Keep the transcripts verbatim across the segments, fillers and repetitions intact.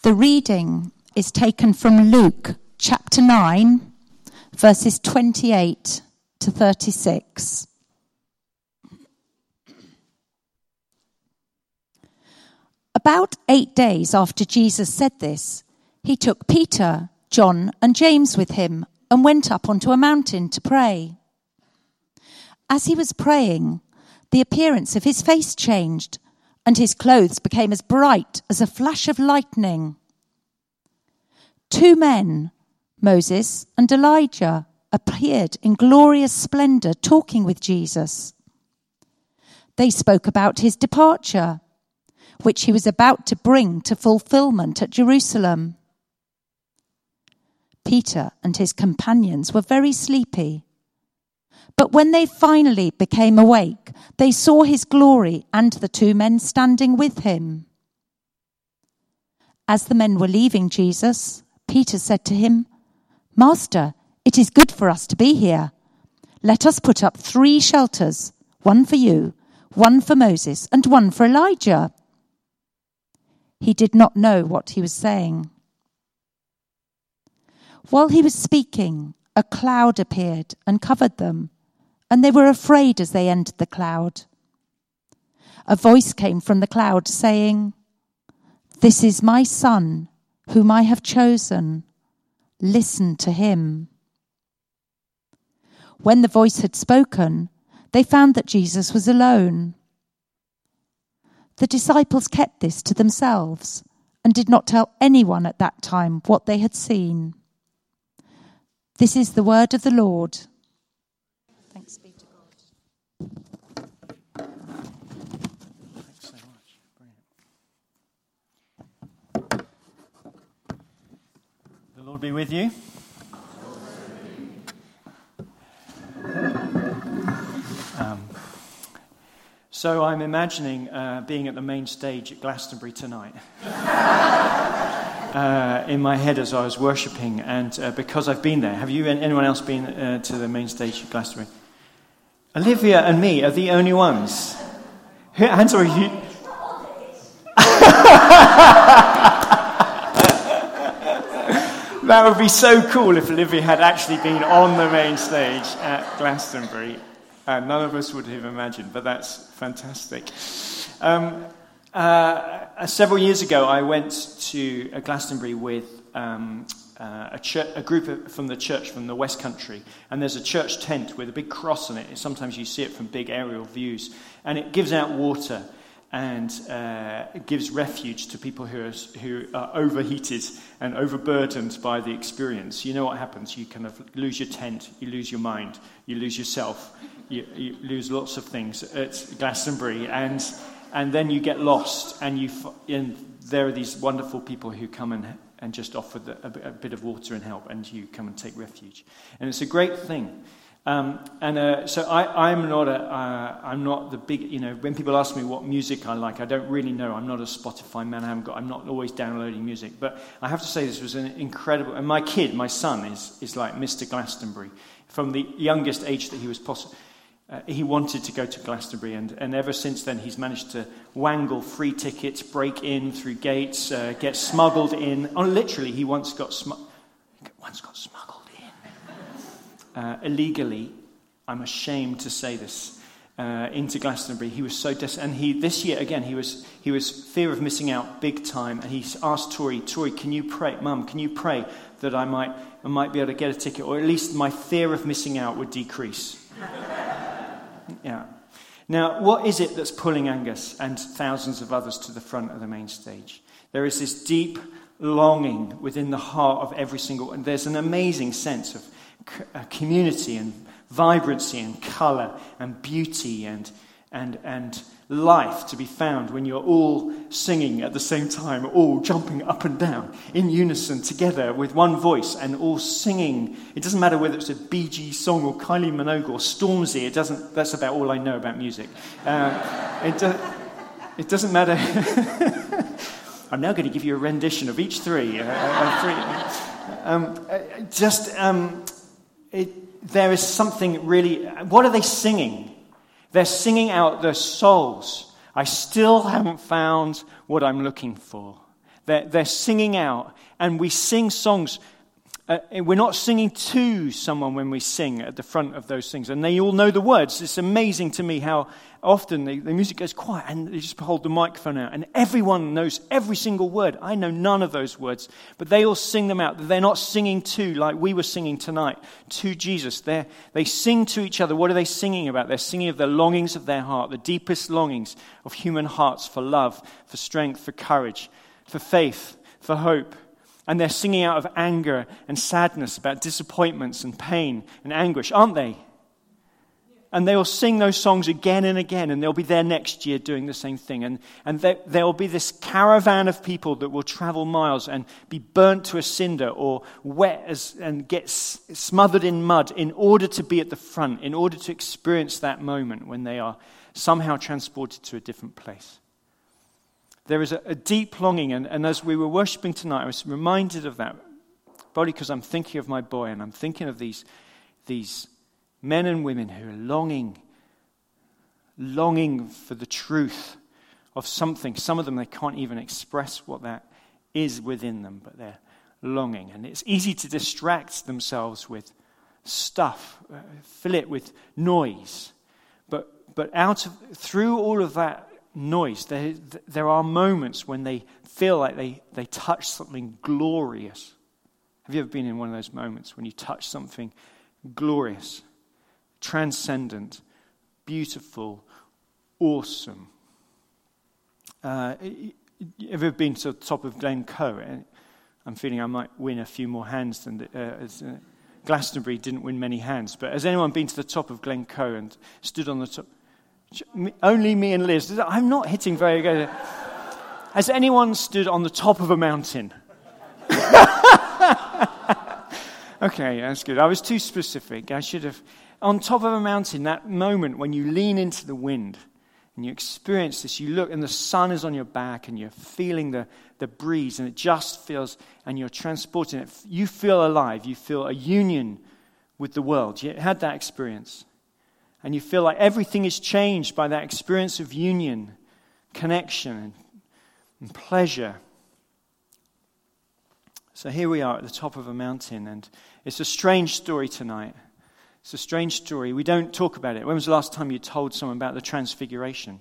The reading is taken from Luke chapter nine, verses twenty-eight to thirty-six. About eight days after Jesus said this, he took Peter, John, and James with him and went up onto a mountain to pray. As he was praying, the appearance of his face changed, and his clothes became as bright as a flash of lightning. Two men, Moses and Elijah, appeared in glorious splendor talking with Jesus. They spoke about his departure, which he was about to bring to fulfillment at Jerusalem. Peter and his companions were very sleepy. But when they finally became awake, they saw his glory and the two men standing with him. As the men were leaving Jesus, Peter said to him, "Master, it is good for us to be here. Let us put up three shelters, one for you, one for Moses, and one for Elijah." He did not know what he was saying. While he was speaking, a cloud appeared and covered them, and they were afraid as they entered the cloud. A voice came from the cloud saying, "This is my son, whom I have chosen. Listen to him." When the voice had spoken, they found that Jesus was alone. The disciples kept this to themselves and did not tell anyone at that time what they had seen. This is the word of the Lord. Thanks be to God. Thanks so much. Brilliant. The Lord be with you. Um, so I'm imagining uh, being at the main stage at Glastonbury tonight. Uh, in my head as I was worshipping, and uh, because I've been there. Have you, anyone else been uh, to the main stage at Glastonbury? Olivia and me are the only ones. Hands are you? That would be so cool if Olivia had actually been on the main stage at Glastonbury. Uh, none of us would have imagined, but that's fantastic. Um, Uh, several years ago, I went to uh, Glastonbury with um, uh, a, church, a group of, from the church from the West Country, and there's a church tent with a big cross on it. Sometimes you see it from big aerial views, and it gives out water and uh, it gives refuge to people who are, who are overheated and overburdened by the experience. You know what happens? You kind of lose your tent, you lose your mind, you lose yourself, you, you lose lots of things at Glastonbury, and And then you get lost, and you and there are these wonderful people who come and and just offer the, a, a bit of water and help, and you come and take refuge, and it's a great thing. Um, and uh, so I, I'm not a uh, I'm not the big you know when people ask me what music I like, I don't really know. I'm not a Spotify man. I haven't got. I'm not always downloading music, but I have to say this was an incredible. And my kid, my son, is is like Mister Glastonbury from the youngest age that he was possible. Uh, he wanted to go to Glastonbury, and, and ever since then he's managed to wangle free tickets, break in through gates, uh, get smuggled in. Oh, literally, he once got smu- once got smuggled in uh, illegally. I'm ashamed to say this. Uh, into Glastonbury, he was so desperate, and he this year again he was he was fear of missing out big time, and he asked Tori, Tori, can you pray, Mum, can you pray that I might I might be able to get a ticket, or at least my fear of missing out would decrease. Yeah. Now, what is it that's pulling Angus and thousands of others to the front of the main stage? There is this deep longing within the heart of every single, and there's an amazing sense of community and vibrancy and colour and beauty and and and life to be found when you're all singing at the same time, all jumping up and down in unison together with one voice and all singing. It doesn't matter whether it's a Bee Gees song or Kylie Minogue or Stormzy. It doesn't. That's about all I know about music. Uh, it, do, it doesn't matter. I'm now going to give you a rendition of each three. Uh, uh, three. Um, uh, just um, it, there is something really. What are they singing? They're singing out their souls. I still haven't found what I'm looking for. They're, they're singing out, and we sing songs. Uh, we're not singing to someone when we sing at the front of those things, and they all know the words. It's amazing to me how often the, the music goes quiet, and they just hold the microphone out, and everyone knows every single word. I know none of those words, but they all sing them out. They're not singing to, like we were singing tonight, to Jesus. They they sing to each other. What are they singing about? They're singing of the longings of their heart, the deepest longings of human hearts for love, for strength, for courage, for faith, for hope. And they're singing out of anger and sadness about disappointments and pain and anguish, aren't they? And they'll sing those songs again and again, and they'll be there next year doing the same thing. And, and there, there will be this caravan of people that will travel miles and be burnt to a cinder or wet as, and get s- smothered in mud in order to be at the front, in order to experience that moment when they are somehow transported to a different place. There is a, a deep longing, and, and as we were worshiping tonight, I was reminded of that, probably because I'm thinking of my boy, and I'm thinking of these, these men and women who are longing, longing for the truth of something. Some of them, they can't even express what that is within them, but they're longing. And it's easy to distract themselves with stuff, uh, fill it with noise. But but out of through all of that noise, there, there are moments when they feel like they, they touch something glorious. Have you ever been in one of those moments when you touch something glorious, transcendent, beautiful, awesome? Uh, ever been to the top of Glencoe? I'm feeling I might win a few more hands than uh, as, uh, Glastonbury didn't win many hands. But has anyone been to the top of Glencoe and stood on the top? Only me and Liz. I'm not hitting very good. Has anyone stood on the top of a mountain? Okay, that's good. I was too specific. I should have. On top of a mountain, that moment when you lean into the wind and you experience this, you look and the sun is on your back and you're feeling the, the breeze and it just feels, and you're transporting it. You feel alive. You feel a union with the world. You had that experience. And you feel like everything is changed by that experience of union, connection, and, and pleasure. So here we are at the top of a mountain, and it's a strange story tonight. It's a strange story. We don't talk about it. When was the last time you told someone about the Transfiguration?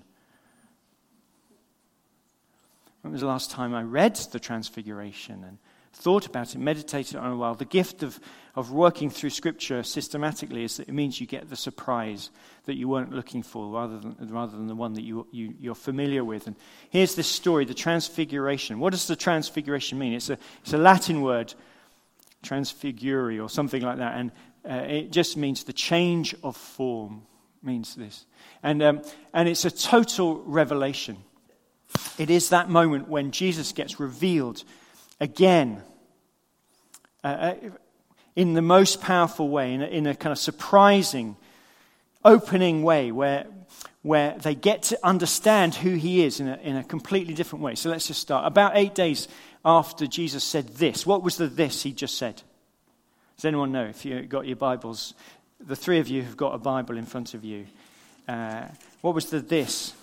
When was the last time I read the Transfiguration and thought about it, meditated on it a while? The gift of, of working through Scripture systematically is that it means you get the surprise that you weren't looking for rather than, rather than the one that you, you, you're familiar with. And here's this story, the Transfiguration. What does the Transfiguration mean? It's a, it's a Latin word, transfigure or something like that, and uh, it just means the change of form, means this. And um, and it's a total revelation. It is that moment when Jesus gets revealed again, uh, in the most powerful way, in a, in a kind of surprising, opening way, where where they get to understand who he is in a, in a completely different way. So let's just start. About eight days after Jesus said this, what was the this he just said? Does anyone know? If you've got your Bibles, the three of you have got a Bible in front of you. Uh, what was the this?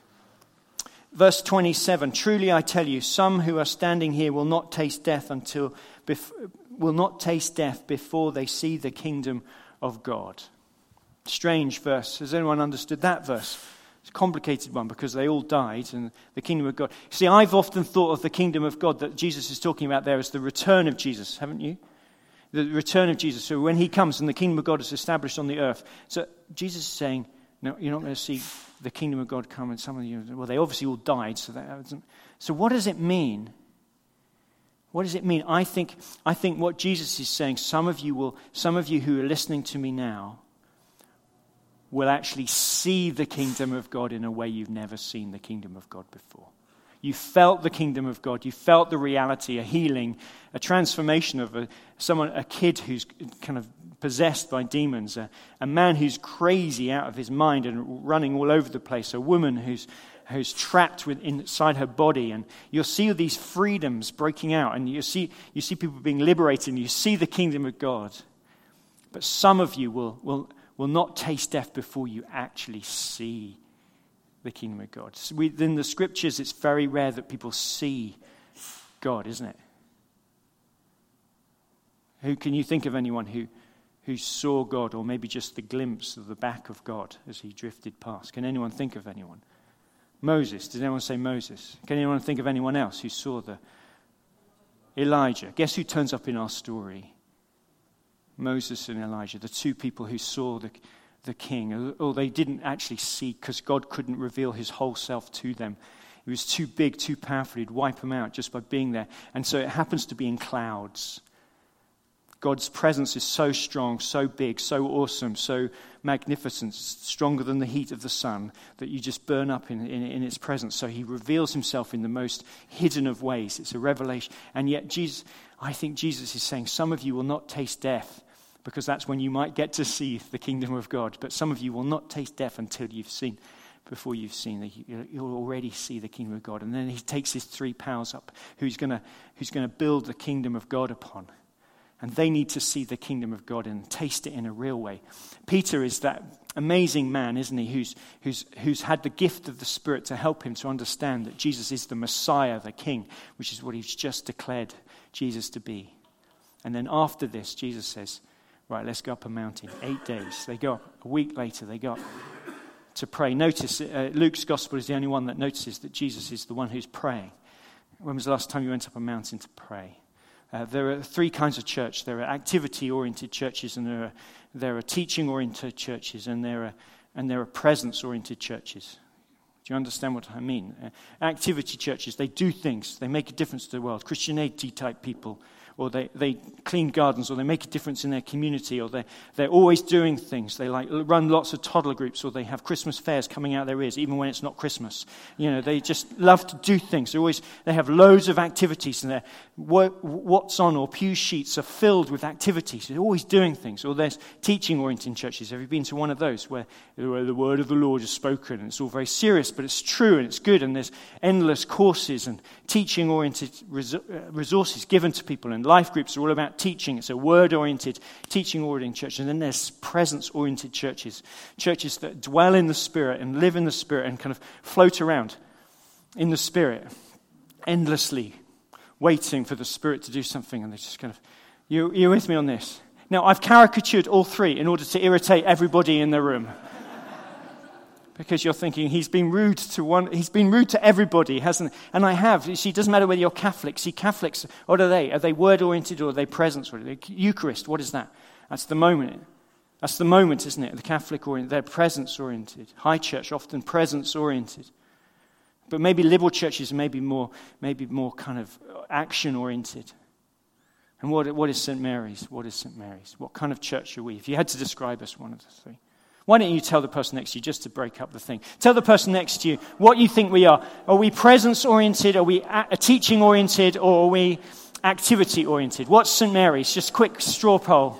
Verse twenty-seven, truly I tell you, some who are standing here will not taste death until bef- will not taste death before they see the kingdom of God. Strange verse. Has anyone understood that verse? It's a complicated one because they all died and the kingdom of God. See, I've often thought of the kingdom of God that Jesus is talking about there as the return of Jesus, haven't you? The return of Jesus. So when he comes and the kingdom of God is established on the earth. So Jesus is saying, no, you're not going to see the kingdom of God come, and some of you, well, they obviously all died. So that wasn't. So what does it mean? What does it mean? I think, I think what Jesus is saying, some of you will, some of you who are listening to me now, will actually see the kingdom of God in a way you've never seen the kingdom of God before. You felt the kingdom of God. You felt the reality, a healing, a transformation of a someone, a kid who's kind of possessed by demons, a, a man who's crazy out of his mind and running all over the place, a woman who's who's trapped with, inside her body, and you'll see these freedoms breaking out, and you see you see people being liberated, and you see the kingdom of God. But some of you will will will not taste death before you actually see the kingdom of God. So we, in the scriptures, it's very rare that people see God, isn't it? Who can you think of anyone who, who saw God, or maybe just the glimpse of the back of God as he drifted past? Can anyone think of anyone? Moses. Did anyone say Moses? Can anyone think of anyone else who saw the Elijah? Guess who turns up in our story? Moses and Elijah, the two people who saw the, the king. Or they didn't actually see because God couldn't reveal his whole self to them. He was too big, too powerful. He'd wipe them out just by being there. And so it happens to be in clouds. God's presence is so strong, so big, so awesome, so magnificent, stronger than the heat of the sun, that you just burn up in, in, in its presence. So he reveals himself in the most hidden of ways. It's a revelation. And yet Jesus, I think Jesus is saying, some of you will not taste death, because that's when you might get to see the kingdom of God. But some of you will not taste death until you've seen, before you've seen, the, you'll already see the kingdom of God. And then he takes his three pals up, who's going to who's going to build the kingdom of God upon. And they need to see the kingdom of God and taste it in a real way. Peter is that amazing man, isn't he, who's, who's, who's had the gift of the Spirit to help him to understand that Jesus is the Messiah, the King, which is what he's just declared Jesus to be. And then after this, Jesus says, right, let's go up a mountain. Eight days. They go up. A week later, they go up to pray. Notice, uh, Luke's gospel is the only one that notices that Jesus is the one who's praying. When was the last time you went up a mountain to pray? Uh, there are three kinds of church. There are activity-oriented churches, and there are there are teaching-oriented churches, and there are and there are presence-oriented churches. Do you understand what I mean? Uh, activity churches, they do things. They make a difference to the world. Christianity type people, or they, they clean gardens, or they make a difference in their community, or they they're always doing things. They like run lots of toddler groups, or they have Christmas fairs coming out their ears, even when it's not Christmas. You know, they just love to do things. They always they have loads of activities, and their what's on or pew sheets are filled with activities. They're always doing things. Or there's teaching-oriented churches. Have you been to one of those where, where the word of the Lord is spoken, and it's all very serious, but it's true and it's good, and there's endless courses and teaching-oriented resources given to people, and life groups are all about teaching. It's a word-oriented, teaching-oriented church. And then there's presence-oriented churches. Churches that dwell in the Spirit and live in the Spirit and kind of float around in the Spirit, endlessly waiting for the Spirit to do something. And they just kind of, you, you're with me on this? Now, I've caricatured all three in order to irritate everybody in the room. Because you're thinking, he's been rude to one, he's been rude to everybody, hasn't he? And I have. You see, it doesn't matter whether you're Catholic. See, Catholics, what are they? Are they word-oriented or are they presence-oriented? Eucharist, what is that? That's the moment. That's the moment, isn't it? The Catholic-oriented, they're presence-oriented. High church, often presence-oriented. But maybe liberal churches are maybe more, maybe more kind of action-oriented. And what, what is Saint Mary's? What is Saint Mary's? What kind of church are we? If you had to describe us, one of the three. Why don't you tell the person next to you, just to break up the thing. Tell the person next to you what you think we are. Are we presence-oriented? Are we a- teaching-oriented? Or are we activity-oriented? What's Saint Mary's? Just quick straw poll.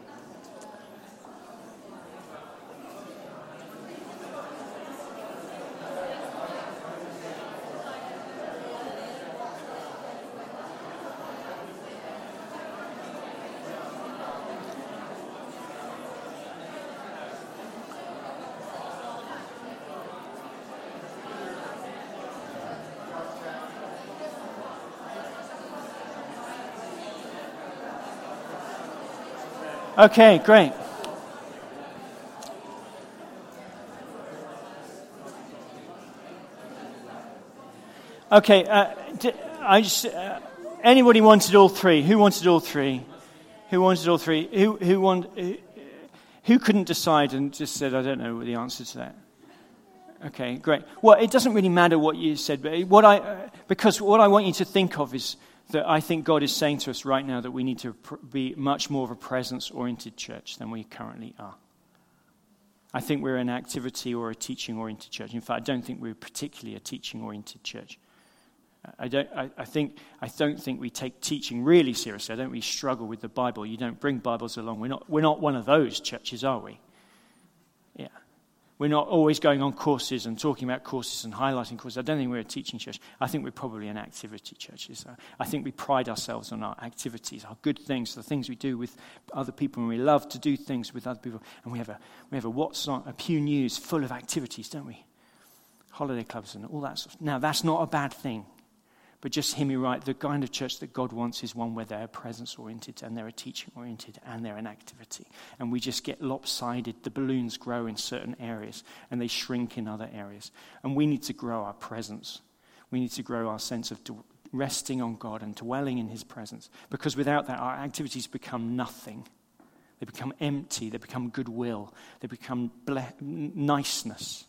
Okay, great. Okay, uh, I just uh, anybody wanted all three? Who wanted all three? Who wanted all three? Who who want? Who, who couldn't decide and just said, I don't know the answer to that? Okay, great. Well, it doesn't really matter what you said, but what I uh, because what I want you to think of is that I think God is saying to us right now that we need to pr- be much more of a presence-oriented church than we currently are. I think we're an activity or a teaching-oriented church. In fact, I don't think we're particularly a teaching-oriented church. I don't. I, I think. I don't think we take teaching really seriously. I don't really struggle with the Bible. You don't bring Bibles along. We're not. We're not one of those churches, are we? Yeah. We're not always going on courses and talking about courses and highlighting courses. I don't think we're a teaching church. I think we're probably an activity church. I think we pride ourselves on our activities, our good things, the things we do with other people, and we love to do things with other people. And we have a we have a what's on a Pew News full of activities, don't we? Holiday clubs and all that stuff. Now, that's not a bad thing. But just hear me right, the kind of church that God wants is one where they're presence-oriented and they're teaching-oriented and they're an activity. And we just get lopsided. The balloons grow in certain areas and they shrink in other areas. And we need to grow our presence. We need to grow our sense of resting on God and dwelling in his presence. Because without that, our activities become nothing. They become empty. They become goodwill. They become ble- niceness.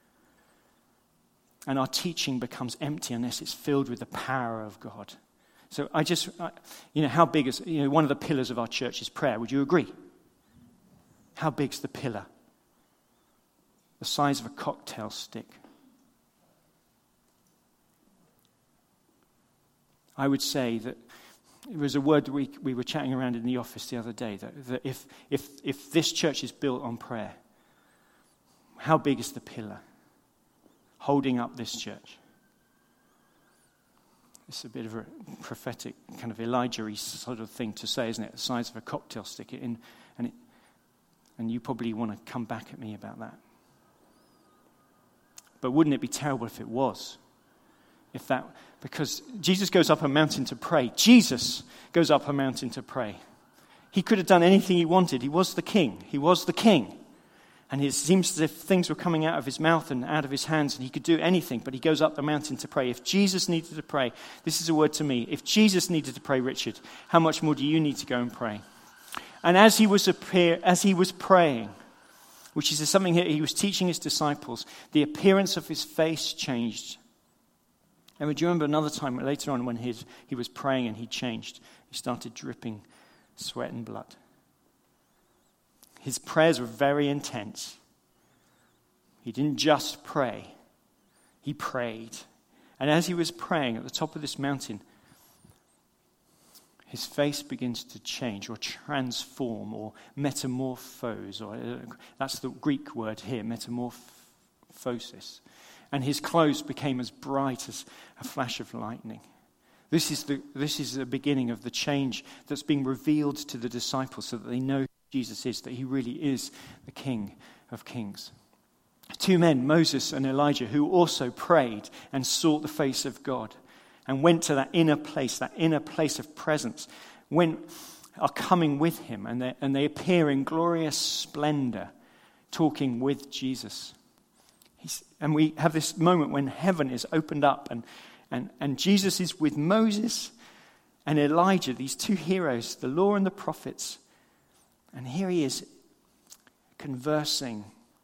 And our teaching becomes empty unless it's filled with the power of God. So I just, I, you know, how big is, you know, one of the pillars of our church is prayer. Would you agree? How big's the pillar? The size of a cocktail stick. I would say that it was a word that we, we were chatting around in the office the other day, that, that if, if, if this church is built on prayer, how big is the pillar holding up this church? It's a bit of a prophetic kind of Elijah-y sort of thing to say, isn't it? The size of a cocktail stick. In, and, it, and you probably want to come back at me about that. But wouldn't it be terrible if it was? If that, because Jesus goes up a mountain to pray. Jesus goes up a mountain to pray. He could have done anything he wanted. He was the king. He was the king. And it seems as if things were coming out of his mouth and out of his hands, and he could do anything, but he goes up the mountain to pray. If Jesus needed to pray, this is a word to me. If Jesus needed to pray, Richard, how much more do you need to go and pray? And as he was appear, as he was praying, which is something here, he was teaching his disciples, the appearance of his face changed. And do you remember another time later on when his, he was praying and he changed? He started dripping sweat and blood. His prayers were very intense. He didn't just pray. He prayed. And as he was praying at the top of this mountain, his face begins to change or transform or metamorphose. Or uh, that's the Greek word here, metamorphosis. And his clothes became as bright as a flash of lightning. This is the this is the beginning of the change that's being revealed to the disciples so that they know who Jesus is, that he really is the King of Kings. Two men, Moses and Elijah, who also prayed and sought the face of God and went to that inner place, that inner place of presence, went, are coming with him, and they, and they appear in glorious splendor, talking with Jesus. He's, and we have this moment when heaven is opened up and, and, and Jesus is with Moses and Elijah, these two heroes, the law and the prophets. And here he is conversing.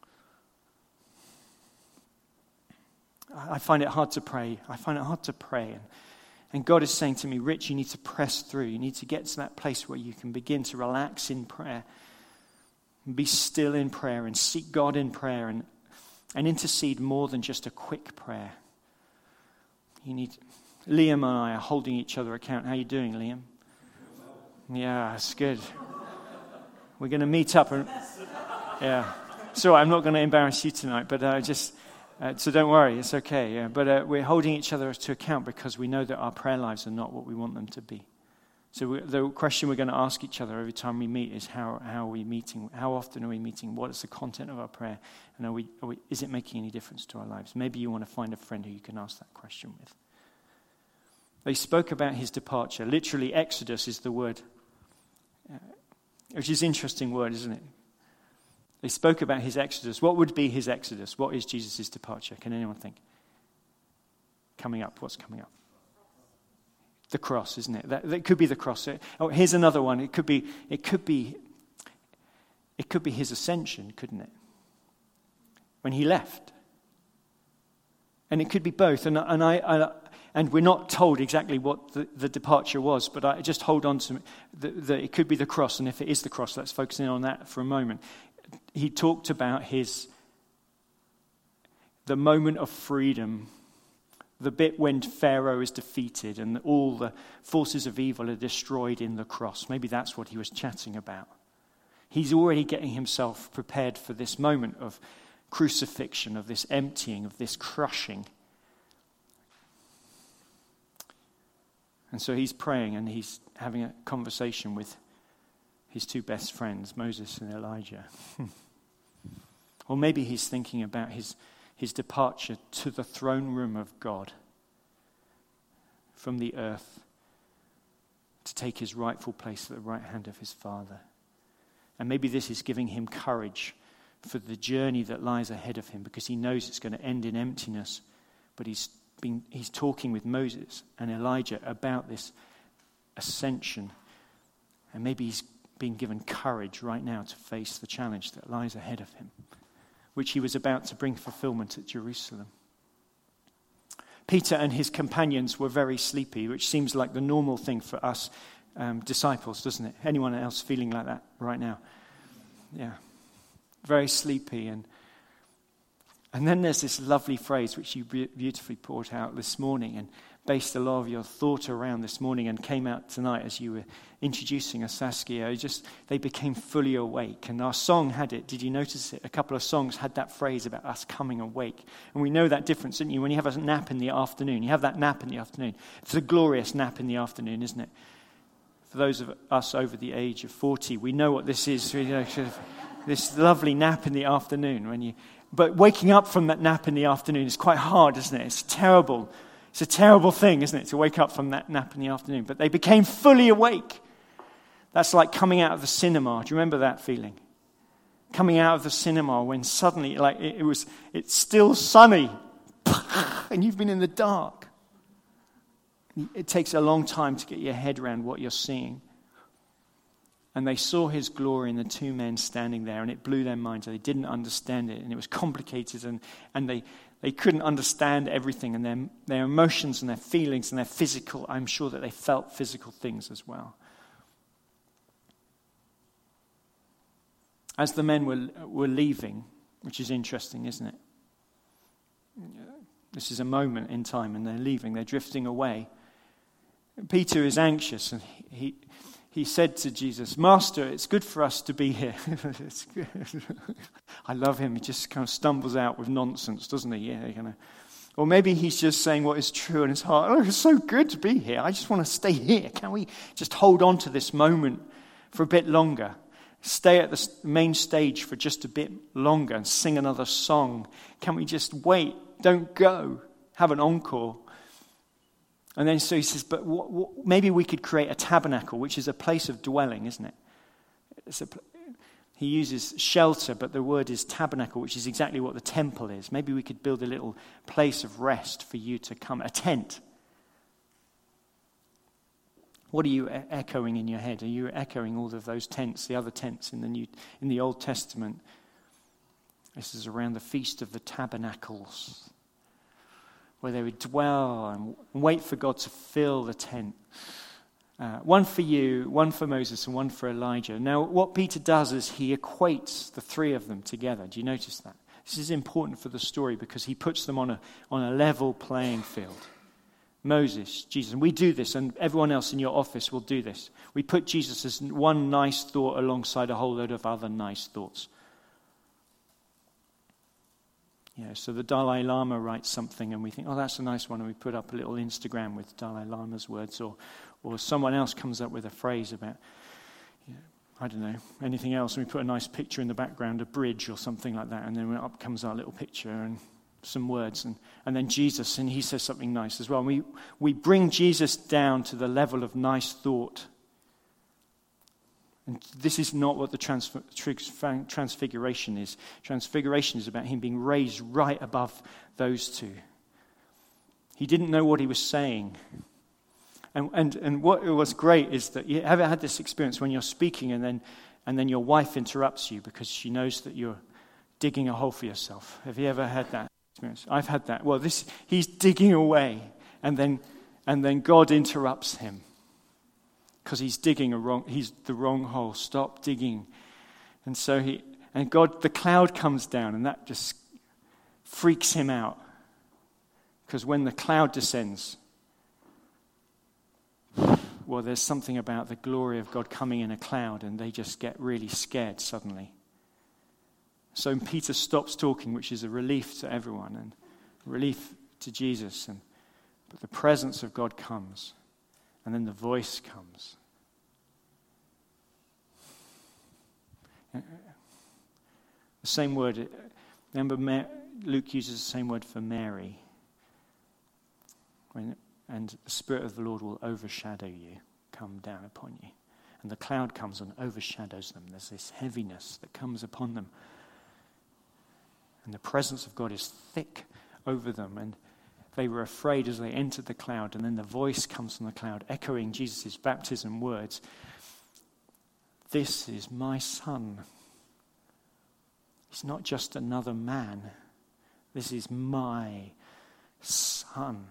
I find it hard to pray. I find it hard to pray. And, and God is saying to me, Rich, you need to press through. You need to get to that place where you can begin to relax in prayer. And be still in prayer and seek God in prayer and, and intercede more than just a quick prayer. You need. Liam and I are holding each other account. How are you doing, Liam? Yeah, it's good. We're going to meet up. And, yeah. So I'm not going to embarrass you tonight, but uh, just, uh, so don't worry, it's okay. Yeah. But uh, we're holding each other to account because we know that our prayer lives are not what we want them to be. So we, the question we're going to ask each other every time we meet is how, how are we meeting? How often are we meeting? What is the content of our prayer? And are we, are we, is it making any difference to our lives? Maybe you want to find a friend who you can ask that question with. They spoke about his departure. Literally, Exodus is the word, uh, which is an interesting word, isn't it? They spoke about his exodus. What would be his exodus? What is Jesus' departure? Can anyone think? Coming up. What's coming up? The cross, isn't it? That, that could be the cross. Oh, here's another one. It could be. It could be. It could be his ascension, couldn't it? When he left. And it could be both. And and I. I And we're not told exactly what the, the departure was, but I just hold on to the, the, it could be the cross, and if it is the cross, let's focus in on that for a moment. He talked about his, the moment of freedom, the bit when Pharaoh is defeated and all the forces of evil are destroyed in the cross. Maybe that's what he was chatting about. He's already getting himself prepared for this moment of crucifixion, of this emptying, of this crushing. And so he's praying and he's having a conversation with his two best friends, Moses and Elijah. Or maybe he's thinking about his, his departure to the throne room of God. from the earth to take his rightful place at the right hand of his Father. And maybe this is giving him courage for the journey that lies ahead of him, because he knows it's going to end in emptiness. But he's been, he's talking with Moses and Elijah about this ascension. And maybe he's being given courage right now to face the challenge that lies ahead of him, which he was about to bring fulfillment at Jerusalem. Peter and his companions were very sleepy, which seems like the normal thing for us um, disciples, doesn't it? Anyone else feeling like that right now? Yeah. Very sleepy. And and then there's this lovely phrase which you beautifully brought out this morning and based a lot of your thought around this morning and came out tonight as you were introducing us, Saskia. Just, they became fully awake. And our song had it. Did you notice it? A couple of songs had that phrase about us coming awake. And we know that difference, don't you? When you have a nap in the afternoon, you have that nap in the afternoon. It's a glorious nap in the afternoon, isn't it? For those of us over the age of forty, we know what this is. You know, sort of this lovely nap in the afternoon. When you, but waking up from that nap in the afternoon is quite hard, isn't it? It's terrible. It's a terrible thing, isn't it, to wake up from that nap in the afternoon. But they became fully awake. That's like coming out of the cinema. Do you remember that feeling? Coming out of the cinema when suddenly, like, it, it was, it's still sunny, and you've been in the dark. It takes a long time to get your head around what you're seeing. And they saw his glory in the two men standing there, and it blew their minds. They didn't understand it, and it was complicated, and, and they, they couldn't understand everything, and their, their emotions and their feelings and their physical, I'm sure that they felt physical things as well. As the men were, were leaving, which is interesting, isn't it? This is a moment in time, and they're leaving, they're drifting away. Peter is anxious, and he he said to Jesus, "Master, it's good for us to be here." It's good. I love him. He just kind of stumbles out with nonsense, doesn't he? Yeah, you know. Or maybe he's just saying what is true in his heart. Oh, it's so good to be here. I just want to stay here. Can we just hold on to this moment for a bit longer? Stay at the main stage for just a bit longer and sing another song. Can we just wait? Don't go. Have an encore. And then so he says, but what, what, maybe we could create a tabernacle, which is a place of dwelling, isn't it? It's a, he uses shelter, but the word is tabernacle, which is exactly what the temple is. Maybe we could build a little place of rest for you to come, a tent. What are you e- echoing in your head? Are you echoing all of those tents, the other tents in the New, in the Old Testament? This is around the Feast of the Tabernacles, where they would dwell and wait for God to fill the tent. Uh, one for you, one for Moses, and one for Elijah. Now, what Peter does is he equates the three of them together. Do you notice that? This is important for the story because he puts them on a, on a level playing field. Moses, Jesus, and we do this, and everyone else in your office will do this. We put Jesus as one nice thought alongside a whole load of other nice thoughts. Yeah, so the Dalai Lama writes something and we think, oh, that's a nice one, and we put up a little Instagram with Dalai Lama's words, or or someone else comes up with a phrase about, you know, I don't know, anything else, and we put a nice picture in the background, a bridge or something like that, and then up comes our little picture and some words, and, and then Jesus, and he says something nice as well. And we, we bring Jesus down to the level of nice thought. And this is not what the transfer, transfiguration is. Transfiguration is about him being raised right above those two. He didn't know what he was saying. And and and what was great is that you ever had this experience when you're speaking and then and then your wife interrupts you because she knows that you're digging a hole for yourself. Have you ever had that experience? I've had that. Well, this he's digging away, and then and then God interrupts him. Because he's digging a wrong, he's the wrong hole. Stop digging. And so he, and God, the cloud comes down, and that just freaks him out. Because when the cloud descends, well, there's something about the glory of God coming in a cloud, and they just get really scared suddenly. So Peter stops talking, which is a relief to everyone, and relief to Jesus. And but the presence of God comes. And then the voice comes. The same word, remember Luke uses the same word for Mary. When and the Spirit of the Lord will overshadow you, come down upon you. And the cloud comes and overshadows them. There's this heaviness that comes upon them. And the presence of God is thick over them. And they were afraid as they entered the cloud. And then the voice comes from the cloud, echoing Jesus' baptism words. This is my son. He's not just another man. This is my son.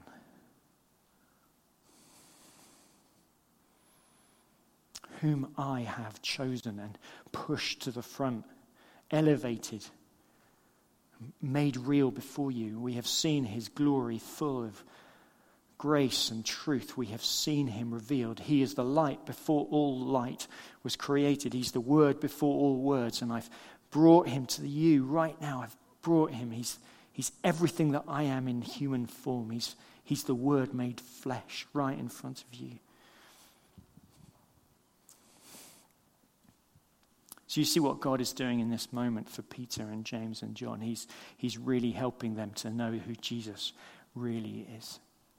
Whom I have chosen and pushed to the front, elevated, made real before you. We have seen his glory full of grace and truth. We have seen him revealed. He is the light before all light was created. He's the word before all words. And I've brought him to you right now. I've brought him. He's, he's everything that I am in human form. He's, he's the word made flesh right in front of you. So you see what God is doing in this moment for Peter and James and John. He's, he's really helping them to know who Jesus really is.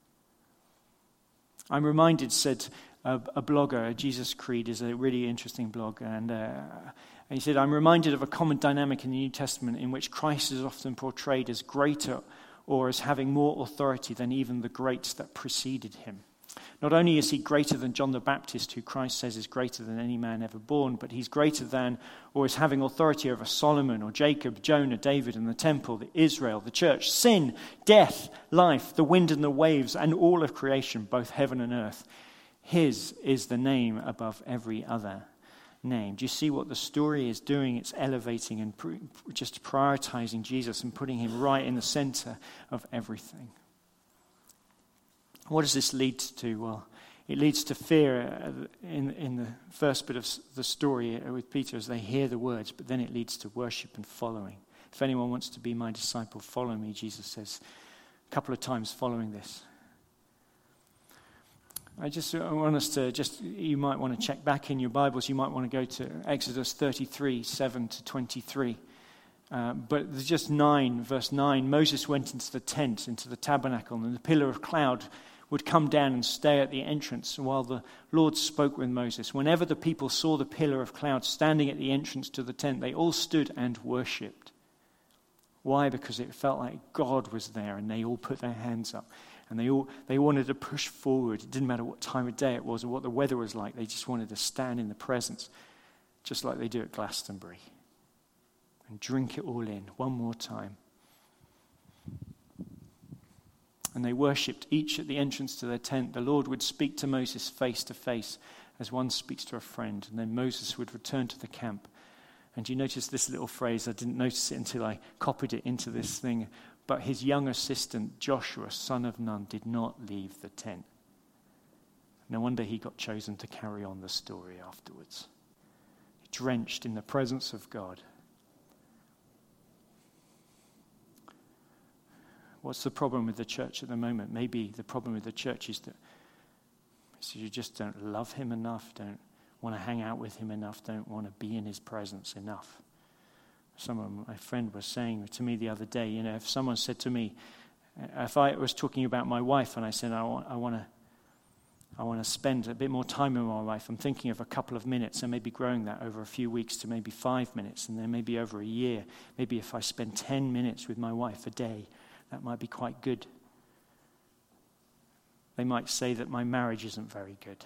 I'm reminded, said a, a blogger, a Jesus Creed is a really interesting blog, and, uh, and he said, I'm reminded of a common dynamic in the New Testament in which Christ is often portrayed as greater or as having more authority than even the greats that preceded him. Not only is he greater than John the Baptist, who Christ says is greater than any man ever born, but he's greater than or is having authority over Solomon or Jacob, Jonah, David, and the temple, the Israel, the church, sin, death, life, the wind and the waves, and all of creation, both heaven and earth. His is the name above every other name. Do you see what the story is doing? It's elevating and pr- just prioritizing Jesus and putting him right in the center of everything. What does this lead to? Well, it leads to fear in, in the first bit of the story with Peter as they hear the words, but then it leads to worship and following. If anyone wants to be my disciple, follow me, Jesus says a couple of times following this. I just I want us to just, you might want to check back in your Bibles, you might want to go to Exodus thirty-three, seven to twenty-three. Uh, but there's just nine, verse nine, Moses went into the tent, into the tabernacle, and the pillar of cloud would come down and stay at the entrance while the Lord spoke with Moses. Whenever the people saw the pillar of cloud standing at the entrance to the tent, they all stood and worshipped. Why? Because it felt like God was there, and they all put their hands up. And they all they wanted to push forward. It didn't matter what time of day it was or what the weather was like. They just wanted to stand in the presence, just like they do at Glastonbury. And drink it all in one more time. And they worshipped each at the entrance to their tent. The Lord would speak to Moses face to face as one speaks to a friend. And then Moses would return to the camp. And you notice this little phrase, I didn't notice it until I copied it into this thing. But his young assistant, Joshua, son of Nun, did not leave the tent. No wonder he got chosen to carry on the story afterwards. Drenched in the presence of God. What's the problem with the church at the moment? Maybe the problem with the church is that you just don't love him enough, don't want to hang out with him enough, don't want to be in his presence enough. Someone, my friend was saying to me the other day, you know, if someone said to me, if I was talking about my wife and I said, I want, I want to I want to spend a bit more time with my wife, I'm thinking of a couple of minutes and maybe growing that over a few weeks to maybe five minutes and then maybe over a year. Maybe if I spend ten minutes with my wife a day, that might be quite good. They might say that my marriage isn't very good.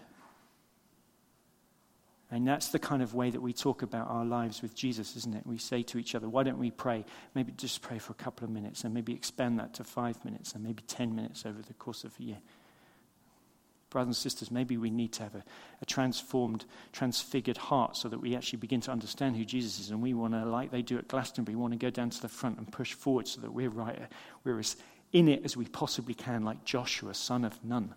And that's the kind of way that we talk about our lives with Jesus, isn't it? We say to each other, why don't we pray? Maybe just pray for a couple of minutes and maybe expand that to five minutes and maybe ten minutes over the course of a year. Brothers and sisters, maybe we need to have a, a transformed, transfigured heart so that we actually begin to understand who Jesus is. And we want to, like they do at Glastonbury, want to go down to the front and push forward so that we're right, we're as in it as we possibly can, like Joshua, son of Nun.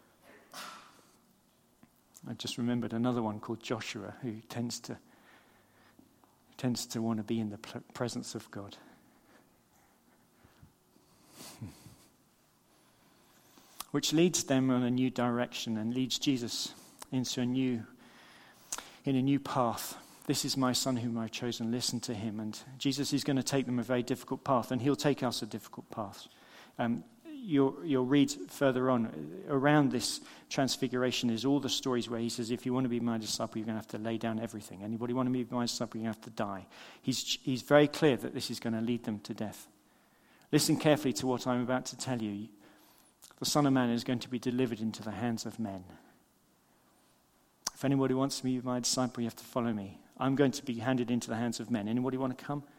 I just remembered another one called Joshua who tends to tends to want to be in the presence of God. Which leads them on a new direction and leads Jesus into a new, in a new path. This is my son whom I've chosen, listen to him. And Jesus is going to take them a very difficult path, and he'll take us a difficult path. Um, you'll, you'll read further on, around this transfiguration is all the stories where he says, if you want to be my disciple, you're going to have to lay down everything. Anybody want to be my disciple, you're going to have to die. He's, he's very clear that this is going to lead them to death. Listen carefully to what I'm about to tell you. The Son of Man is going to be delivered into the hands of men. If anybody wants to be my disciple, you have to follow me. I'm going to be handed into the hands of men. Anybody want to come?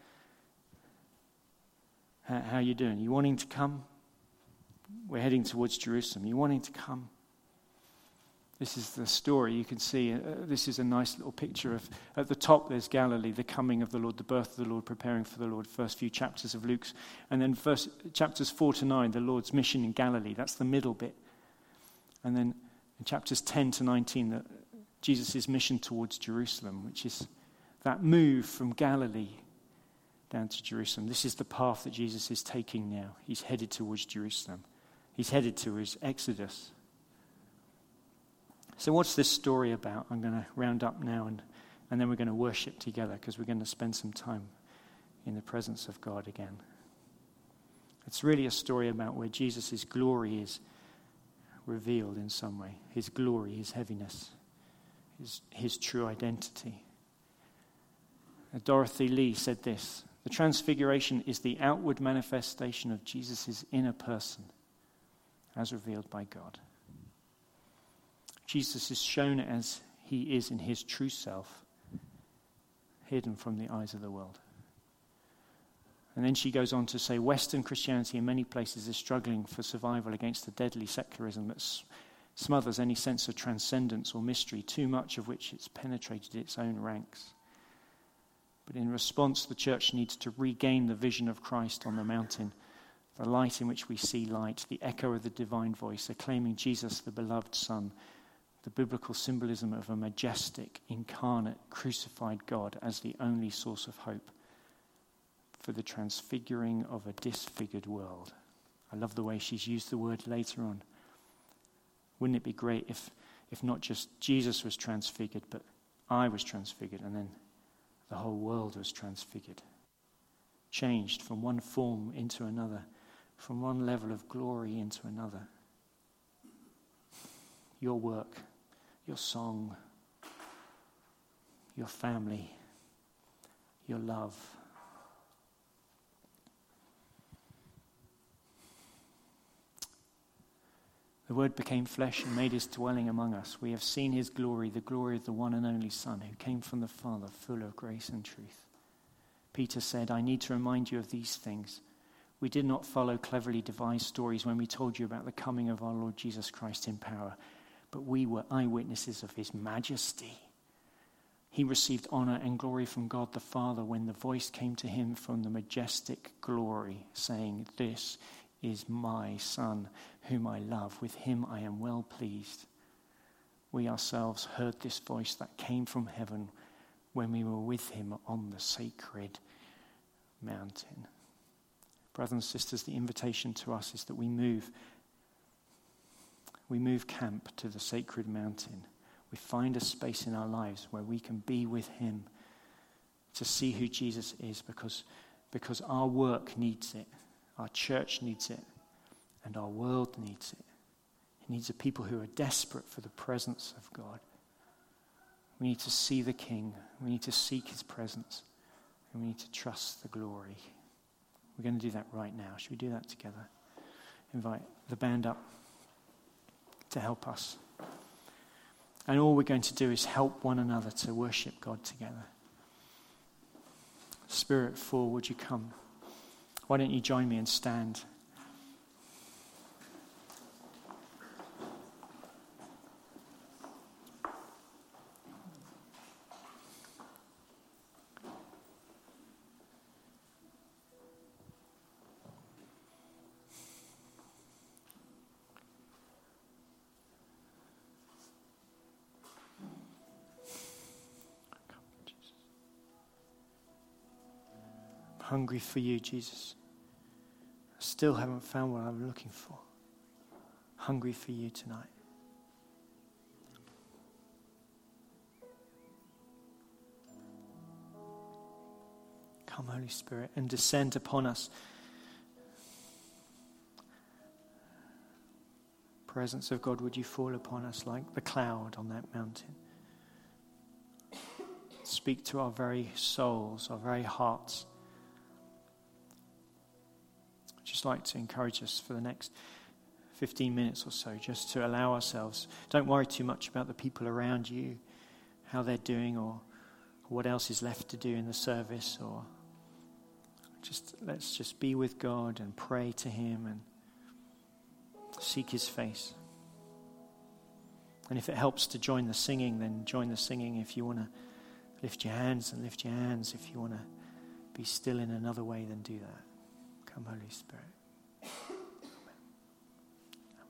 How, how are you doing? You wanting to come? We're heading towards Jerusalem. You wanting to come? This is the story. You can see, uh, this is a nice little picture of, at the top there's Galilee, the coming of the Lord, the birth of the Lord, preparing for the Lord, first few chapters of Luke's. And then first, chapters four to nine, the Lord's mission in Galilee. That's the middle bit. And then in chapters ten to nineteen, the, Jesus' mission towards Jerusalem, which is that move from Galilee down to Jerusalem. This is the path that Jesus is taking now. He's headed towards Jerusalem. He's headed to his Exodus. So what's this story about? I'm going to round up now, and, and then we're going to worship together because we're going to spend some time in the presence of God again. It's really a story about where Jesus' glory is revealed in some way. His glory, his heaviness, his, his true identity. And Dorothy Lee said this: the transfiguration is the outward manifestation of Jesus' inner person as revealed by God. Jesus is shown as he is in his true self, hidden from the eyes of the world. And then she goes on to say, Western Christianity in many places is struggling for survival against the deadly secularism that s- smothers any sense of transcendence or mystery, too much of which it's penetrated its own ranks. But in response, the church needs to regain the vision of Christ on the mountain, the light in which we see light, the echo of the divine voice, acclaiming Jesus, the beloved Son, the biblical symbolism of a majestic, incarnate, crucified God as the only source of hope for the transfiguring of a disfigured world. I love the way she's used the word later on. Wouldn't it be great if, if not just Jesus was transfigured, but I was transfigured, and then the whole world was transfigured, changed from one form into another, from one level of glory into another. Your work, your song, your family, your love. The Word became flesh and made his dwelling among us. We have seen his glory, the glory of the one and only Son who came from the Father, full of grace and truth. Peter said, I need to remind you of these things. We did not follow cleverly devised stories when we told you about the coming of our Lord Jesus Christ in power, but we were eyewitnesses of his majesty. He received honor and glory from God the Father when the voice came to him from the majestic glory, saying, this is my Son, whom I love. With him I am well pleased. We ourselves heard this voice that came from heaven when we were with him on the sacred mountain. Brothers and sisters, the invitation to us is that we move We move camp to the sacred mountain. We find a space in our lives where we can be with him to see who Jesus is, because, because our work needs it, our church needs it, and our world needs it. It needs a people who are desperate for the presence of God. We need to see the King. We need to seek his presence. And we need to trust the glory. We're going to do that right now. Should we do that together? Invite the band up to help us. And all we're going to do is help one another to worship God together. Spirit full, would you come? Why don't you join me and stand? Hungry for you, Jesus. I still haven't found what I'm looking for. Hungry for you tonight. Come, Holy Spirit, and descend upon us Presence of God, would you fall upon us like the cloud on that mountain? Speak to our very souls, our very hearts. I'd just like to encourage us for the next fifteen minutes or so, just to allow ourselves. Don't worry too much about the people around you, how they're doing, or what else is left to do in the service, or just let's just be with God and pray to him and seek his face. And if it helps to join the singing, then join the singing. If you want to lift your hands, and lift your hands. If you want to be still in another way, then do that. Come, Holy Spirit.